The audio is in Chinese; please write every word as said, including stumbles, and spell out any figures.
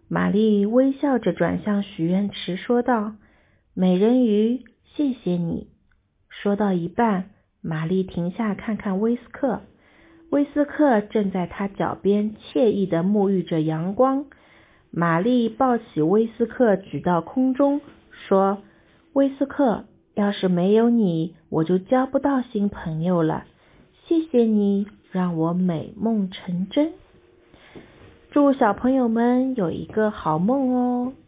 玛丽微笑着转向许愿池说道：美人鱼，谢谢你。说到一半，玛丽停下看看威斯克，威斯克正在他脚边惬意地沐浴着阳光。玛丽抱起威斯克举到空中，说：威斯克，要是没有你，我就交不到新朋友了。谢谢你，让我美梦成真。祝小朋友们有一个好梦哦。